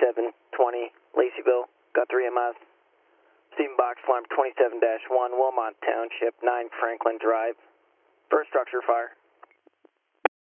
2720 Laceyville, got 3 MS. Receiving box alarm 27-1, Wilmot Township, 9 Franklin Drive. First structure fire.